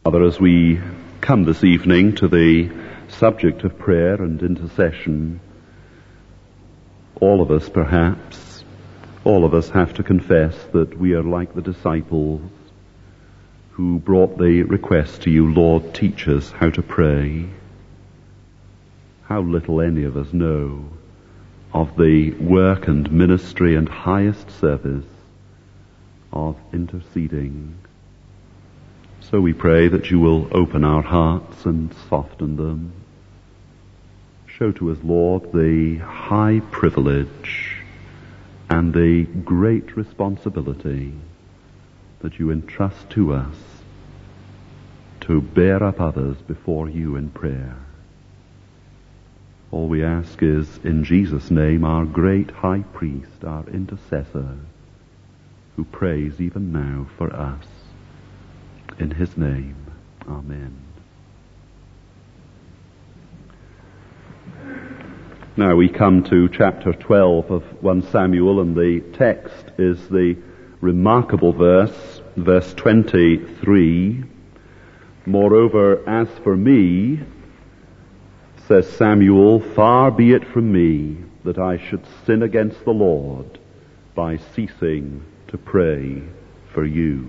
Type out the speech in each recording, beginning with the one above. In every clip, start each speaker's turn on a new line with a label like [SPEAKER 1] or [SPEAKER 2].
[SPEAKER 1] Father, as we come this evening to the subject of prayer and intercession, all of us have to confess that we are like the disciples who brought the request to you, Lord, teach us how to pray. How little any of us know of the work and ministry and highest service of interceding. So we pray that you will open our hearts and soften them. Show to us, Lord, the high privilege and the great responsibility that you entrust to us to bear up others before you in prayer. All we ask is, in Jesus' name, our great high priest, our intercessor, who prays even now for us. In his name, amen. Now we come to chapter 12 of 1 Samuel, and the text is the remarkable verse 23. Moreover, as for me, says Samuel, far be it from me that I should sin against the Lord by ceasing to pray for you.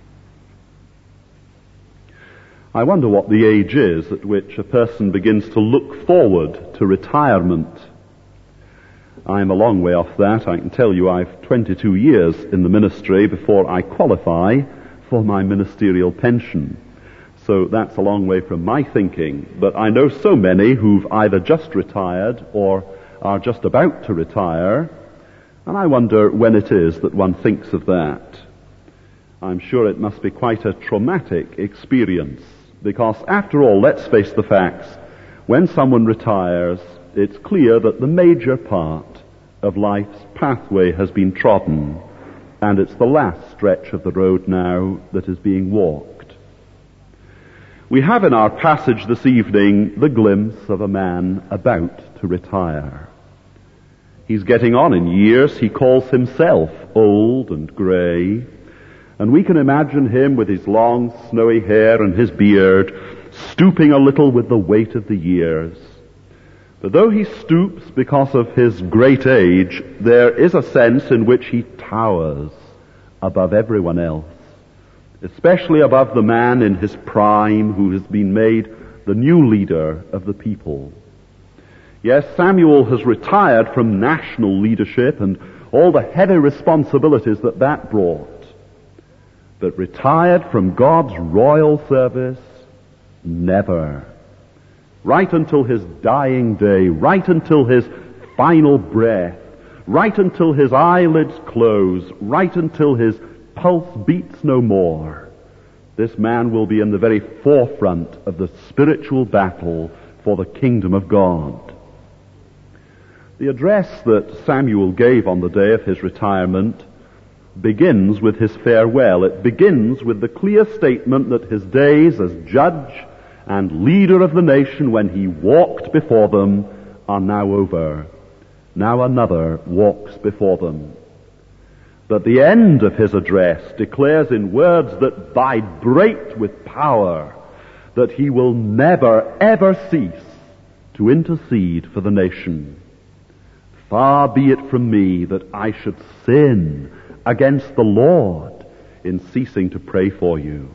[SPEAKER 1] I wonder what the age is at which a person begins to look forward to retirement. I'm a long way off that. I can tell you I've 22 years in the ministry before I qualify for my ministerial pension. So that's a long way from my thinking. But I know so many who've either just retired or are just about to retire, and I wonder when it is that one thinks of that. I'm sure it must be quite a traumatic experience. Because after all, let's face the facts, when someone retires, it's clear that the major part of life's pathway has been trodden, and it's the last stretch of the road now that is being walked. We have in our passage this evening the glimpse of a man about to retire. He's getting on in years. He calls himself old and grey. And we can imagine him with his long, snowy hair and his beard, stooping a little with the weight of the years. But though he stoops because of his great age, there is a sense in which he towers above everyone else, especially above the man in his prime who has been made the new leader of the people. Yes, Samuel has retired from national leadership and all the heavy responsibilities that brought. But retired from God's royal service, never. Right until his dying day, right until his final breath, right until his eyelids close, right until his pulse beats no more, this man will be in the very forefront of the spiritual battle for the kingdom of God. The address that Samuel gave on the day of his retirement begins with his farewell. It begins with the clear statement that his days as judge and leader of the nation when he walked before them are now over. Now another walks before them. But the end of his address declares in words that vibrate with power that he will never ever cease to intercede for the nation. Far be it from me that I should sin against the Lord in ceasing to pray for you.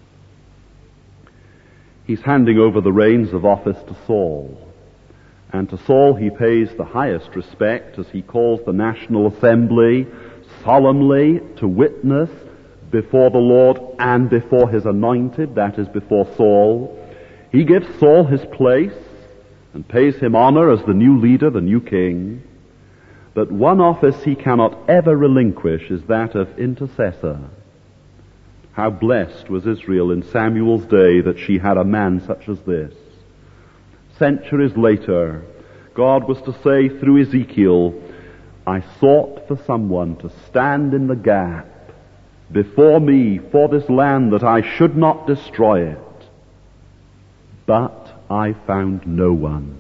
[SPEAKER 1] He's handing over the reins of office to Saul. And to Saul he pays the highest respect as he calls the National Assembly solemnly to witness before the Lord and before his anointed, that is before Saul. He gives Saul his place and pays him honor as the new leader, the new king. But one office he cannot ever relinquish is that of intercessor. How blessed was Israel in Samuel's day that she had a man such as this. Centuries later, God was to say through Ezekiel, I sought for someone to stand in the gap before me for this land that I should not destroy it. But I found no one.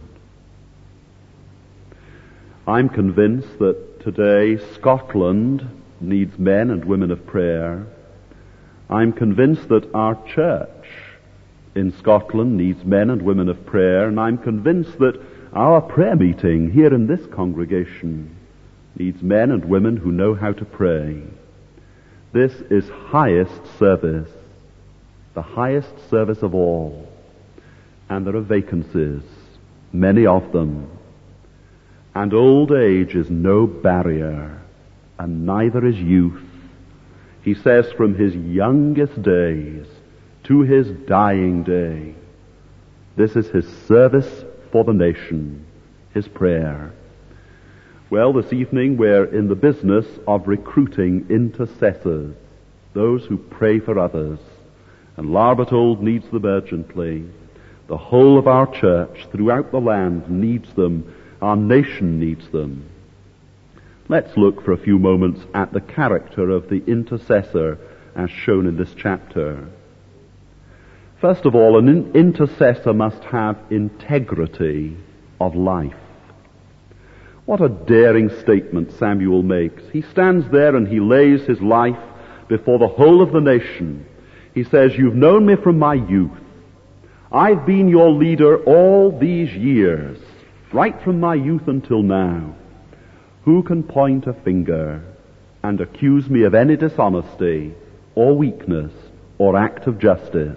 [SPEAKER 1] I'm convinced that today Scotland needs men and women of prayer. I'm convinced that our church in Scotland needs men and women of prayer, and I'm convinced that our prayer meeting here in this congregation needs men and women who know how to pray. This is highest service, the highest service of all. And there are vacancies, many of them. And old age is no barrier, and neither is youth. He says from his youngest days to his dying day, this is his service for the nation, his prayer. Well, this evening we're in the business of recruiting intercessors, those who pray for others. And Larbatold needs them urgently. The whole of our church throughout the land needs them. Our nation needs them. Let's look for a few moments at the character of the intercessor as shown in this chapter. First of all, an intercessor must have integrity of life. What a daring statement Samuel makes. He stands there and he lays his life before the whole of the nation. He says, "You've known me from my youth. I've been your leader all these years, right from my youth until now. Who can point a finger and accuse me of any dishonesty or weakness or act of justice?"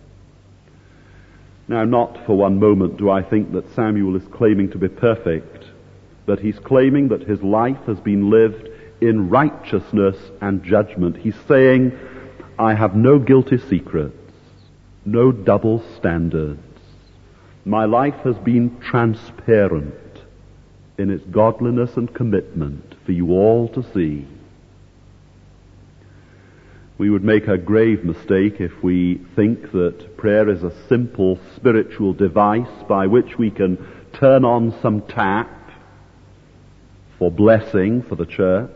[SPEAKER 1] Now, not for one moment do I think that Samuel is claiming to be perfect, but he's claiming that his life has been lived in righteousness and judgment. He's saying, I have no guilty secrets, no double standards. My life has been transparent in its godliness and commitment for you all to see. We would make a grave mistake if we think that prayer is a simple spiritual device by which we can turn on some tap for blessing for the church.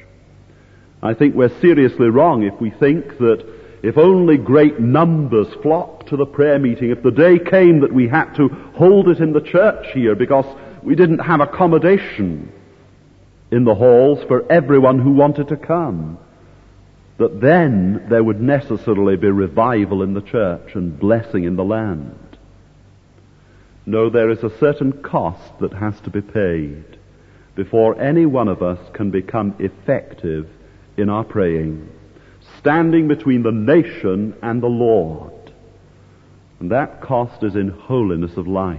[SPEAKER 1] I think we're seriously wrong if we think that if only great numbers flocked to the prayer meeting, if the day came that we had to hold it in the church here because we didn't have accommodation in the halls for everyone who wanted to come, that then there would necessarily be revival in the church and blessing in the land. No, there is a certain cost that has to be paid before any one of us can become effective in our praying, standing between the nation and the Lord. And that cost is in holiness of life.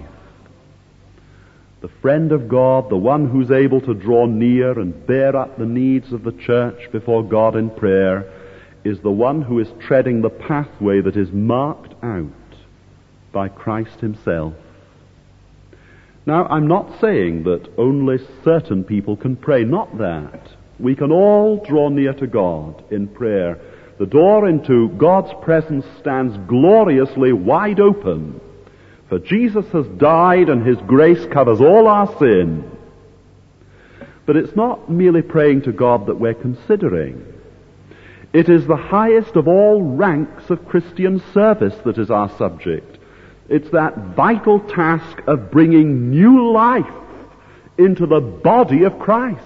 [SPEAKER 1] The friend of God, the one who's able to draw near and bear up the needs of the church before God in prayer, is the one who is treading the pathway that is marked out by Christ himself. Now, I'm not saying that only certain people can pray, not that. We can all draw near to God in prayer. The door into God's presence stands gloriously wide open, for Jesus has died and his grace covers all our sin. But it's not merely praying to God that we're considering. It is the highest of all ranks of Christian service that is our subject. It's that vital task of bringing new life into the body of Christ.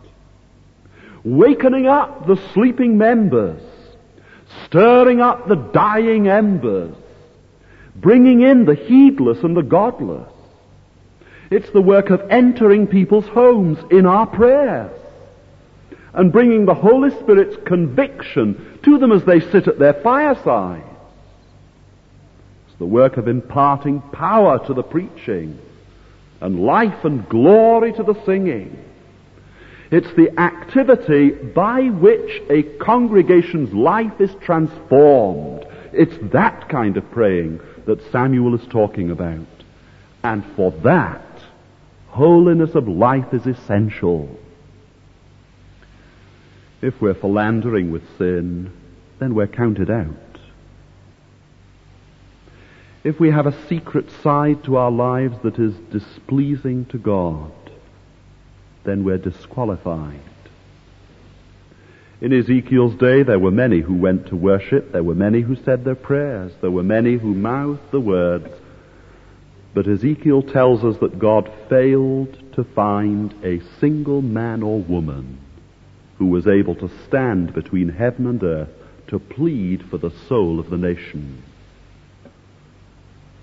[SPEAKER 1] Wakening up the sleeping members, stirring up the dying embers, bringing in the heedless and the godless. It's the work of entering people's homes in our prayers and bringing the Holy Spirit's conviction to them as they sit at their firesides. It's the work of imparting power to the preaching and life and glory to the singing. It's the activity by which a congregation's life is transformed. It's that kind of praying that Samuel is talking about. And for that, holiness of life is essential. If we're philandering with sin, then we're counted out. If we have a secret side to our lives that is displeasing to God, then we're disqualified. In Ezekiel's day, there were many who went to worship. There were many who said their prayers. There were many who mouthed the words. But Ezekiel tells us that God failed to find a single man or woman who was able to stand between heaven and earth to plead for the soul of the nation.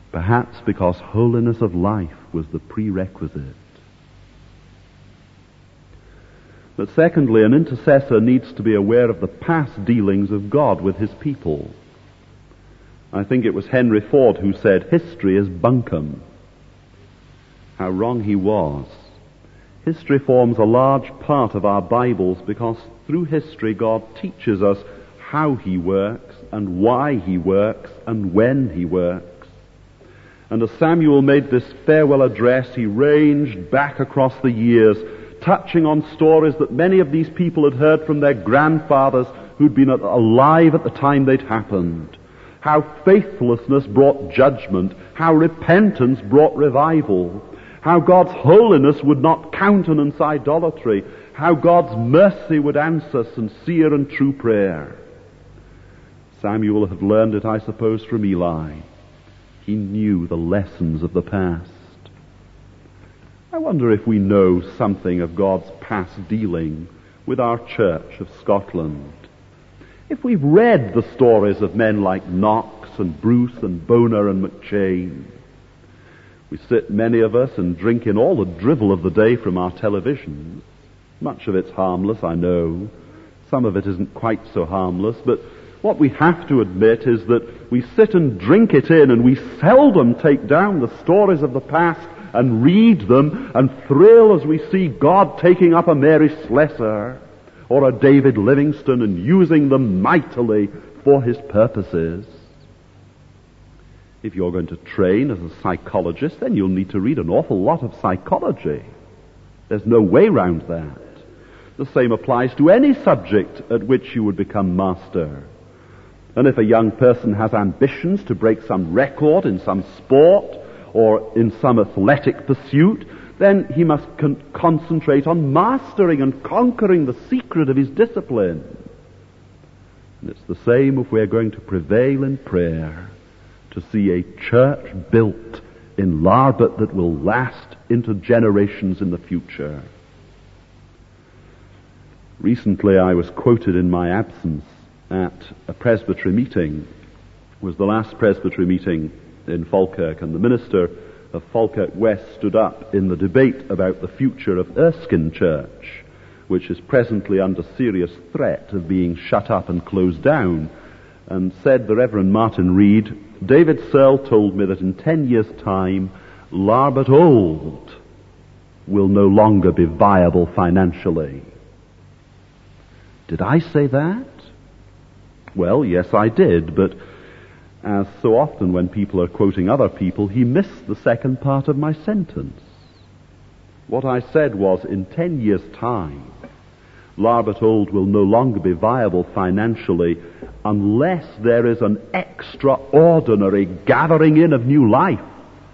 [SPEAKER 1] Perhaps because holiness of life was the prerequisite. But secondly, an intercessor needs to be aware of the past dealings of God with his people. I think it was Henry Ford who said, "History is bunkum." How wrong he was. History forms a large part of our Bibles because through history God teaches us how he works and why he works and when he works. And as Samuel made this farewell address, he ranged back across the years, touching on stories that many of these people had heard from their grandfathers who'd been alive at the time they'd happened. How faithlessness brought judgment, how repentance brought revival, how God's holiness would not countenance idolatry, how God's mercy would answer sincere and true prayer. Samuel had learned it, I suppose, from Eli. He knew the lessons of the past. I wonder if we know something of God's past dealing with our Church of Scotland. If we've read the stories of men like Knox and Bruce and Bonar and McChain. We sit, many of us, and drink in all the drivel of the day from our televisions. Much of it's harmless, I know. Some of it isn't quite so harmless, but what we have to admit is that we sit and drink it in, and we seldom take down the stories of the past and read them and thrill as we see God taking up a Mary Slessor or a David Livingstone and using them mightily for his purposes. If you're going to train as a psychologist, then you'll need to read an awful lot of psychology. There's no way round that. The same applies to any subject at which you would become master. And if a young person has ambitions to break some record in some sport or in some athletic pursuit, then he must concentrate on mastering and conquering the secret of his discipline. And it's the same if we're going to prevail in prayer, to see a church built in Larbert that will last into generations in the future. Recently I was quoted in my absence at a presbytery meeting. It was the last presbytery meeting in Falkirk, and the minister of Falkirk West stood up in the debate about the future of Erskine Church, which is presently under serious threat of being shut up and closed down, and said, the Reverend Martin Reed, "David Searle told me that in 10 years' time, Larbert Old will no longer be viable financially." Did I say that? Well, yes, I did, but as so often when people are quoting other people, he missed the second part of my sentence. What I said was, in 10 years' time, Larbert Old will no longer be viable financially unless there is an extraordinary gathering in of new life.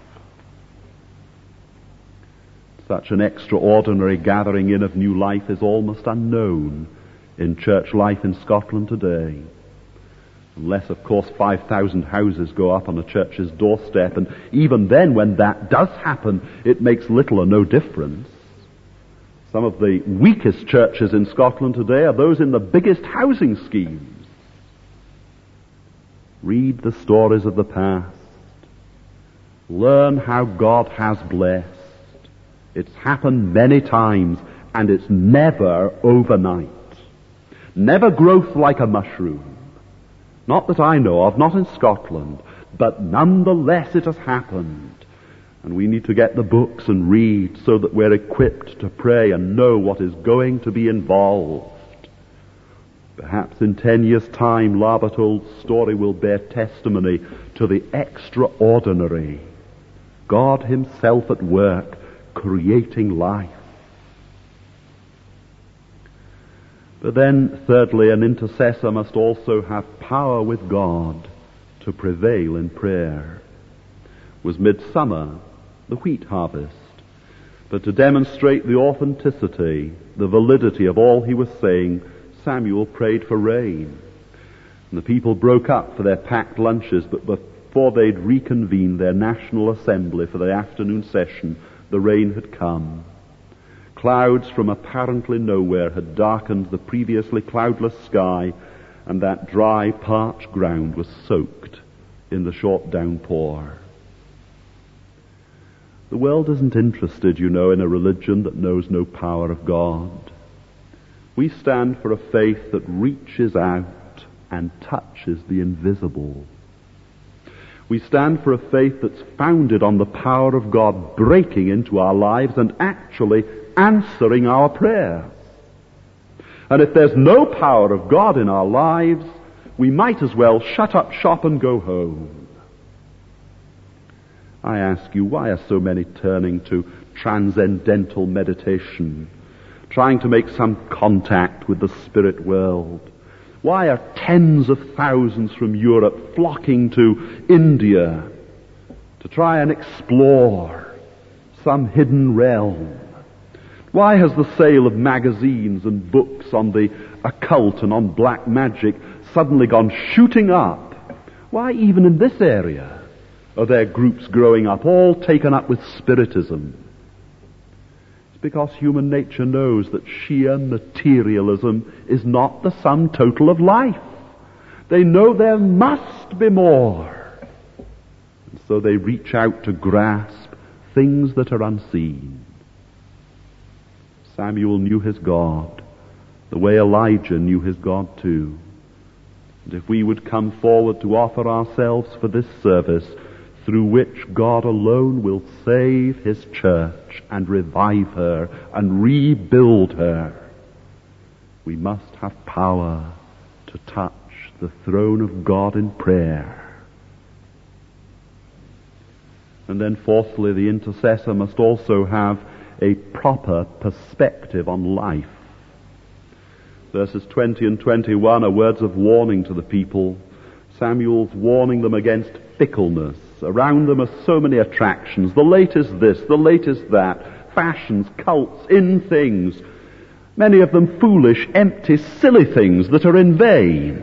[SPEAKER 1] Such an extraordinary gathering in of new life is almost unknown in church life in Scotland today. Unless, of course, 5,000 houses go up on a church's doorstep, and even then, when that does happen, it makes little or no difference. Some of the weakest churches in Scotland today are those in the biggest housing schemes. Read the stories of the past. Learn how God has blessed. It's happened many times, and it's never overnight. Never growth like a mushroom. Not that I know of, not in Scotland, but nonetheless it has happened. And we need to get the books and read so that we're equipped to pray and know what is going to be involved. Perhaps in 10 years' time, Larbert Old's story will bear testimony to the extraordinary. God himself at work, creating life. But then, thirdly, an intercessor must also have power with God to prevail in prayer. It was midsummer, the wheat harvest. But to demonstrate the authenticity, the validity of all he was saying, Samuel prayed for rain. And the people broke up for their packed lunches, but before they'd reconvened their National Assembly for the afternoon session, the rain had come. Clouds from apparently nowhere had darkened the previously cloudless sky, and that dry, parched ground was soaked in the short downpour. The world isn't interested, you know, in a religion that knows no power of God. We stand for a faith that reaches out and touches the invisible. We stand for a faith that's founded on the power of God breaking into our lives and actually answering our prayers. And if there's no power of God in our lives, we might as well shut up shop and go home. I ask you, why are so many turning to transcendental meditation, trying to make some contact with the spirit world? Why are tens of thousands from Europe flocking to India to try and explore some hidden realm? Why has the sale of magazines and books on the occult and on black magic suddenly gone shooting up? Why, even in this area, are there groups growing up, all taken up with spiritism? It's because human nature knows that sheer materialism is not the sum total of life. They know there must be more. And so they reach out to grasp things that are unseen. Samuel knew his God, the way Elijah knew his God too. And if we would come forward to offer ourselves for this service, through which God alone will save his church and revive her and rebuild her, we must have power to touch the throne of God in prayer. And then fourthly, the intercessor must also have a proper perspective on life. Verses 20 and 21 are words of warning to the people. Samuel's warning them against fickleness. Around them are so many attractions. The latest this, the latest that. Fashions, cults, in things. Many of them foolish, empty, silly things that are in vain,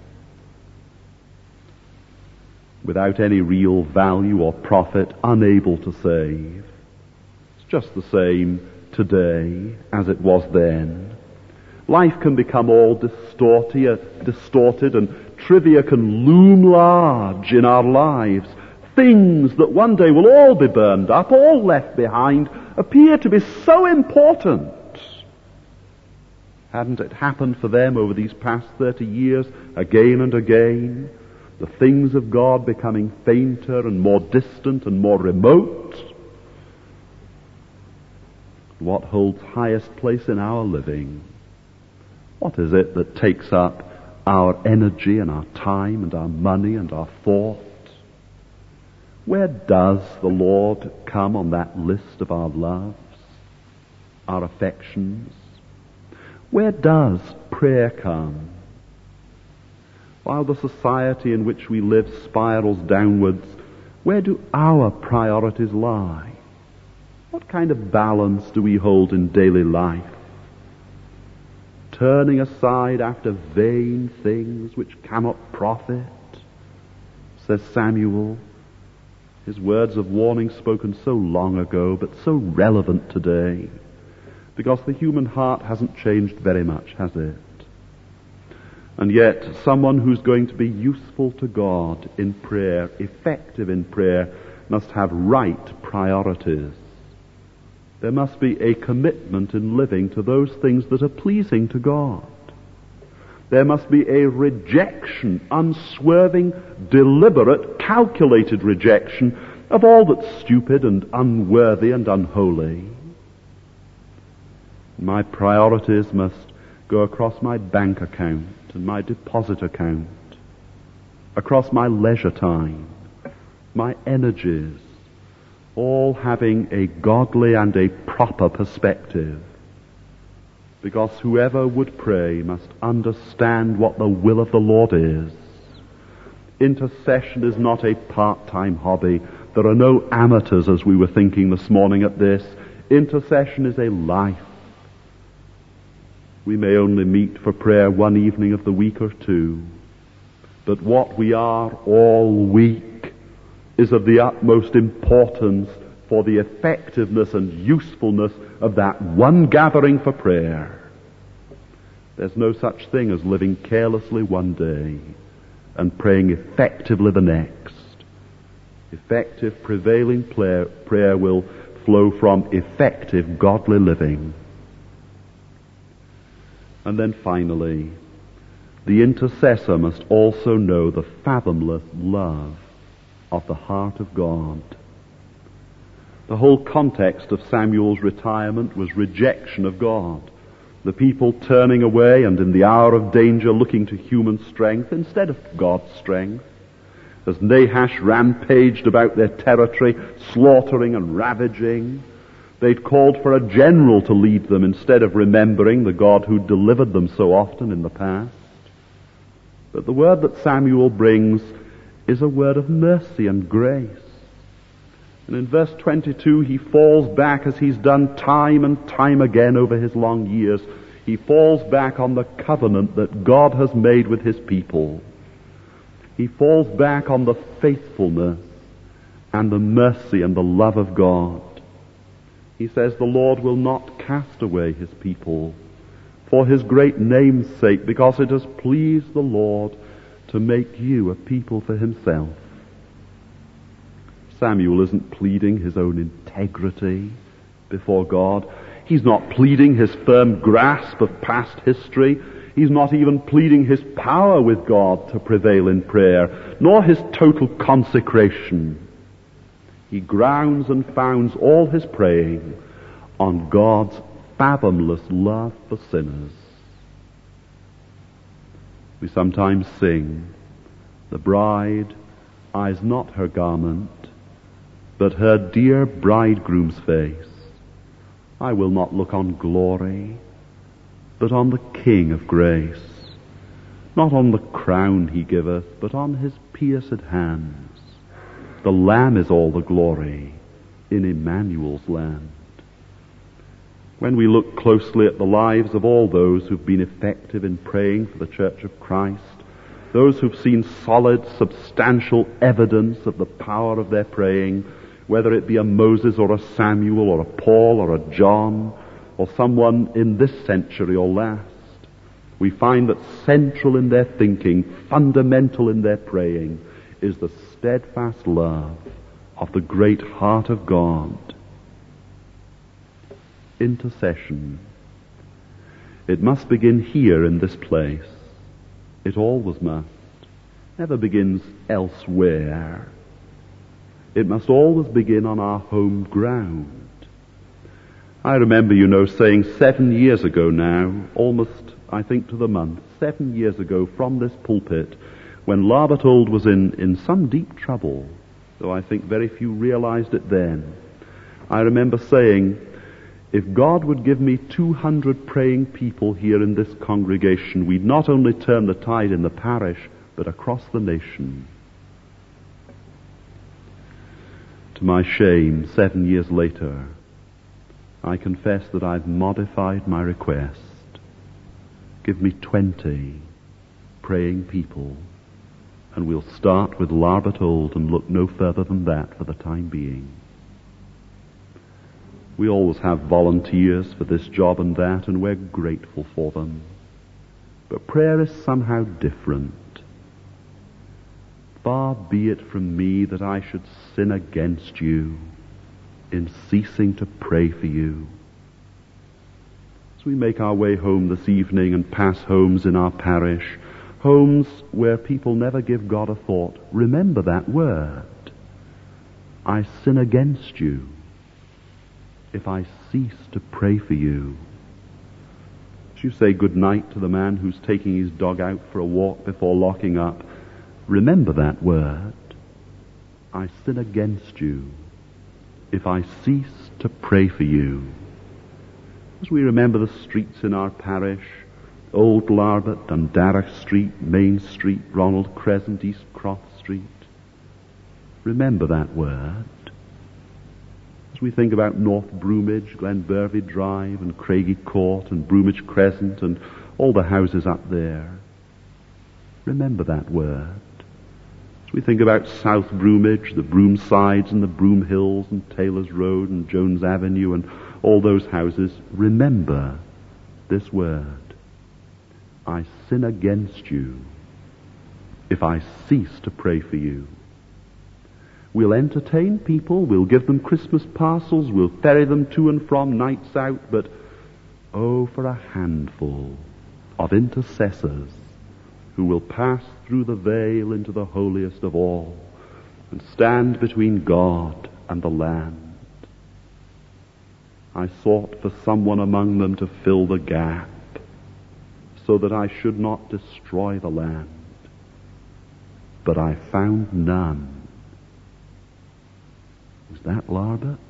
[SPEAKER 1] without any real value or profit, unable to save. It's just the same today as it was then. Life can become all distorted, and trivia can loom large in our lives. Things that one day will all be burned up, all left behind, appear to be so important. Hadn't it happened for them over these past 30 years, again and again? The things of God becoming fainter and more distant and more remote. What holds highest place in our living? What is it that takes up our energy and our time and our money and our thought? Where does the Lord come on that list of our loves, our affections? Where does prayer come? While the society in which we live spirals downwards, where do our priorities lie? What kind of balance do we hold in daily life? Turning aside after vain things which cannot profit, says Samuel. His words of warning spoken so long ago, but so relevant today, because the human heart hasn't changed very much, has it? And yet, someone who's going to be useful to God in prayer, effective in prayer, must have right priorities. There must be a commitment in living to those things that are pleasing to God. There must be a rejection, unswerving, deliberate, calculated rejection of all that's stupid and unworthy and unholy. My priorities must go across my bank account and my deposit account, across my leisure time, my energies, all having a godly and a proper perspective. Because whoever would pray must understand what the will of the Lord is. Intercession is not a part-time hobby. There are no amateurs, as we were thinking this morning at this. Intercession is a life. We may only meet for prayer one evening of the week or two, but what we are all week is of the utmost importance for the effectiveness and usefulness of that one gathering for prayer. There's no such thing as living carelessly one day and praying effectively the next. Effective, prevailing prayer will flow from effective, godly living. And then finally, the intercessor must also know the fathomless love of the heart of God. The whole context of Samuel's retirement was rejection of God. The people turning away and in the hour of danger looking to human strength instead of God's strength. As Nahash rampaged about their territory, slaughtering and ravaging, they'd called for a general to lead them instead of remembering the God who delivered them so often in the past. But the word that Samuel brings is a word of mercy and grace. And in verse 22, he falls back, as he's done time and time again over his long years, he falls back on the covenant that God has made with his people. He falls back on the faithfulness and the mercy and the love of God. He says the Lord will not cast away his people for his great name's sake, because it has pleased the Lord to make you a people for himself. Samuel isn't pleading his own integrity before God. He's not pleading his firm grasp of past history. He's not even pleading his power with God to prevail in prayer, nor his total consecration. He grounds and founds all his praying on God's fathomless love for sinners. We sometimes sing, "The bride eyes not her garment, but her dear bridegroom's face. I will not look on glory, but on the King of grace. Not on the crown he giveth, but on his pierced hands. The Lamb is all the glory in Emmanuel's land." When we look closely at the lives of all those who've been effective in praying for the Church of Christ, those who've seen solid, substantial evidence of the power of their praying, whether it be a Moses or a Samuel or a Paul or a John or someone in this century or last, we find that central in their thinking, fundamental in their praying, is the steadfast love of the great heart of God. Intercession. It must begin here in this place. It always must. Never begins elsewhere. It must always begin on our home ground. I remember, saying 7 years ago now, almost, I think, to the month, 7 years ago from this pulpit, when Larbert was in some deep trouble, though I think very few realized it then. I remember saying, if God would give me 200 praying people here in this congregation, we'd not only turn the tide in the parish, but across the nation. To my shame, 7 years later, I confess that I've modified my request. Give me 20 praying people, and we'll start with Larbert and look no further than that for the time being. We always have volunteers for this job and that, and we're grateful for them. But prayer is somehow different. Far be it from me that I should sin against you in ceasing to pray for you. As we make our way home this evening and pass homes in our parish, homes where people never give God a thought, remember that word. I sin against you if I cease to pray for you. As you say good night to the man who's taking his dog out for a walk before locking up, remember that word. I sin against you if I cease to pray for you. As we remember the streets in our parish, Old Larbert, Dundalk Street, Main Street, Ronald Crescent, East Cross Street, remember that word. As we think about North Broomage, Glenbervie Drive, and Craigie Court, and Broomage Crescent, and all the houses up there, remember that word. As we think about South Broomage, the Broomsides, and the Broom Hills, and Taylor's Road, and Jones Avenue, and all those houses, remember this word. I sin against you if I cease to pray for you. We'll entertain people, we'll give them Christmas parcels, we'll ferry them to and from nights out, but oh, for a handful of intercessors who will pass through the veil into the holiest of all and stand between God and the land. I sought for someone among them to fill the gap so that I should not destroy the land, but I found none. Was that Larbert?